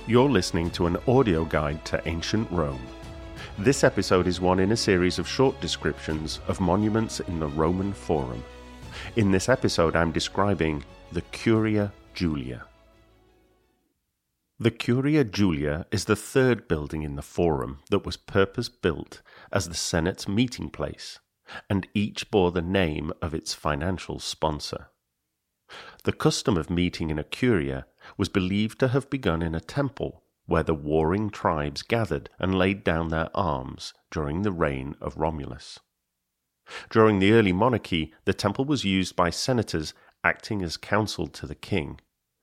You're listening to an audio guide to ancient Rome. This episode is one in a series of short descriptions of monuments in the Roman Forum. In this episode, I'm describing the Curia Julia. The Curia Julia is the third building in the Forum that was purpose-built as the Senate's meeting place, and each bore the name of its financial sponsor. The custom of meeting in a curia was believed to have begun in a temple where the warring tribes gathered and laid down their arms during the reign of Romulus. During the early monarchy, the temple was used by senators acting as counsel to the king.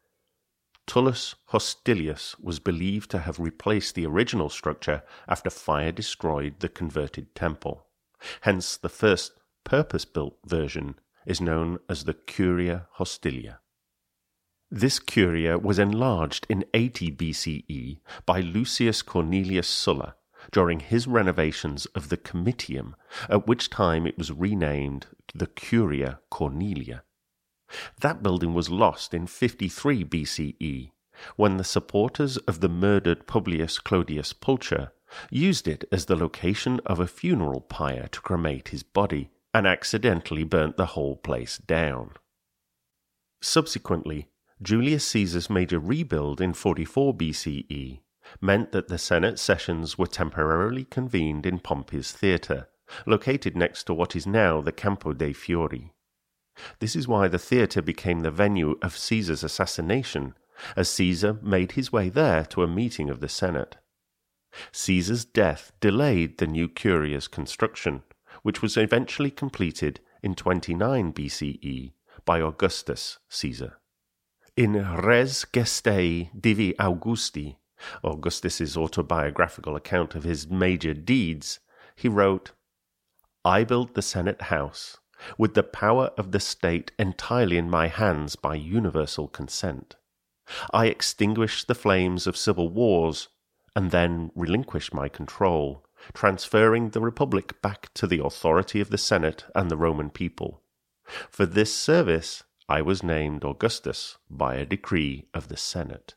Tullus Hostilius was believed to have replaced the original structure after fire destroyed the converted temple. Hence, the first purpose-built version is known as the Curia Hostilia. This curia was enlarged in 80 BCE by Lucius Cornelius Sulla during his renovations of the Comitium, at which time it was renamed the Curia Cornelia. That building was lost in 53 BCE, when the supporters of the murdered Publius Clodius Pulcher used it as the location of a funeral pyre to cremate his body, and accidentally burnt the whole place down. Subsequently, Julius Caesar's major rebuild in 44 BCE meant that the Senate sessions were temporarily convened in Pompey's Theatre, located next to what is now the Campo dei Fiori. This is why the theatre became the venue of Caesar's assassination, as Caesar made his way there to a meeting of the Senate. Caesar's death delayed the new curia's construction, which was eventually completed in 29 BCE by Augustus Caesar. In Res Gestae Divi Augusti, Augustus's autobiographical account of his major deeds, he wrote, "I built the Senate House, with the power of the state entirely in my hands by universal consent. I extinguished the flames of civil wars, and then relinquished my control, transferring the Republic back to the authority of the Senate and the Roman people. For this service I was named Augustus by a decree of the Senate."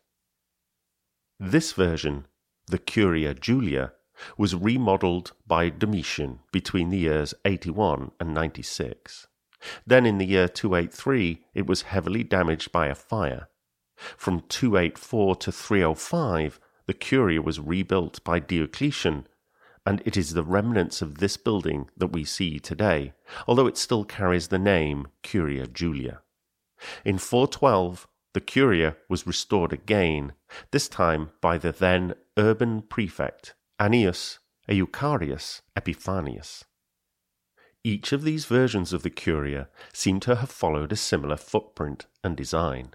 This version, the Curia Julia, was remodeled by Domitian between the years 81 and 96. Then in the year 283 it was heavily damaged by a fire. From 284 to 305 the Curia was rebuilt by Diocletian, and it is the remnants of this building that we see today, although it still carries the name Curia Julia. In 412, the Curia was restored again, this time by the then urban prefect Annius Eucharius Epiphanius. Each of these versions of the Curia seem to have followed a similar footprint and design.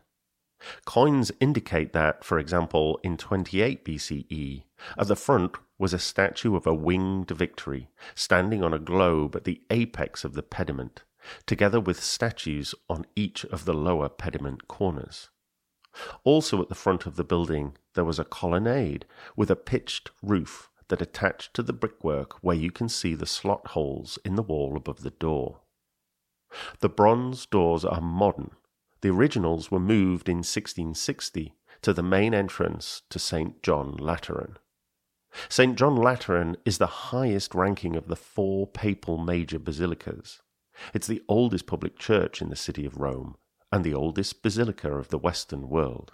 Coins indicate that, for example, in 28 BCE, at the front was a statue of a winged victory, standing on a globe at the apex of the pediment, together with statues on each of the lower pediment corners. Also at the front of the building there was a colonnade with a pitched roof that attached to the brickwork where you can see the slot holes in the wall above the door. The bronze doors are modern. The originals were moved in 1660 to the main entrance to St. John Lateran. St. John Lateran is the highest ranking of the 4 papal major basilicas. It's the oldest public church in the city of Rome and the oldest basilica of the Western world.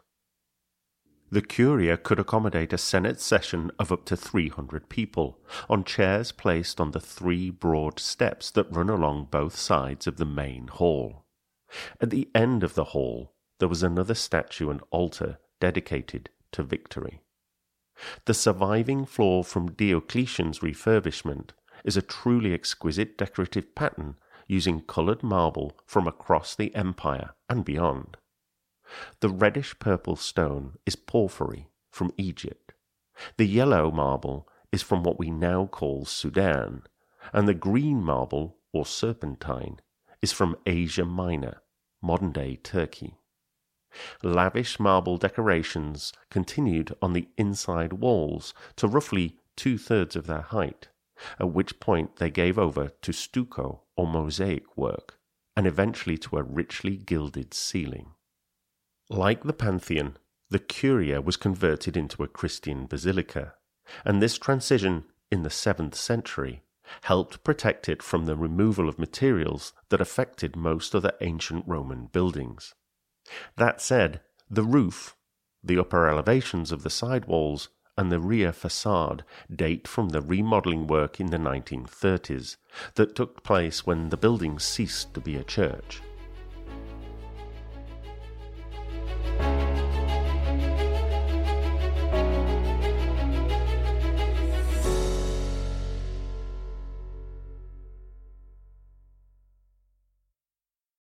The Curia could accommodate a Senate session of up to 300 people on chairs placed on the 3 broad steps that run along both sides of the main hall. At the end of the hall, there was another statue and altar dedicated to victory. The surviving floor from Diocletian's refurbishment is a truly exquisite decorative pattern using coloured marble from across the empire and beyond. The reddish-purple stone is porphyry from Egypt. The yellow marble is from what we now call Sudan, and the green marble, or serpentine, is from Asia Minor, modern-day Turkey. Lavish marble decorations continued on the inside walls to roughly 2/3 of their height, at which point they gave over to stucco or mosaic work, and eventually to a richly gilded ceiling. Like the Pantheon, the Curia was converted into a Christian basilica, and this transition in the 7th century helped protect it from the removal of materials that affected most other ancient Roman buildings. That said, the roof, the upper elevations of the side walls, and the rear facade date from the remodeling work in the 1930s that took place when the building ceased to be a church.